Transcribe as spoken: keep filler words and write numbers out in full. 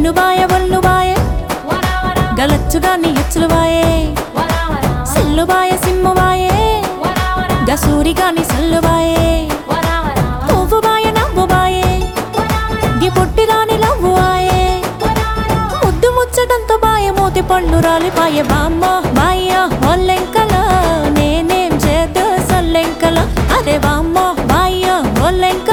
ఇన్ను బాయ ఒళ్ళు బాయే గలచ్చుగా నీ హెచ్చులు బాయే సిల్లు బాయ సిమ్ము బాయే గసూరిగా నీ సల్లు బాయే పువ్వు బాయ నవ్వు బాయే గి పొట్టిరాని లవ్వు ఆయే ముద్దు ముచ్చటంతో బాయ మోతి పళ్ళు రాలిపాయే బామ్మ బాయ్య ఒల్లెంకల నేనేం చేద్దు సొల్లెంకల అరే బామ్మ బాయ్య ఒల్లెంక